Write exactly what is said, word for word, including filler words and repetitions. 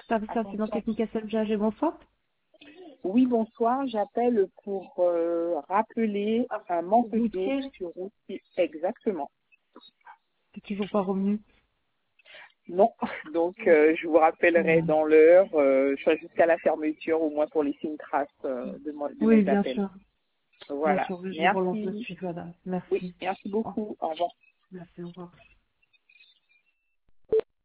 Service assistant technique S M G A G, bonsoir. Oui, bonsoir. J'appelle pour euh, rappeler un manque d'eau Routier, sur routier. Exactement. c'est toujours pas revenu. Non. Donc, euh, je vous rappellerai Hum. dans l'heure, euh, je serai jusqu'à la fermeture, au moins pour laisser une trace euh, de, mo- de Oui, mes bien appels. sûr. Bien Voilà. sûr, je relance le Merci. suivi, madame. Oui, Merci. merci Oh, beaucoup. Au revoir. merci, au revoir.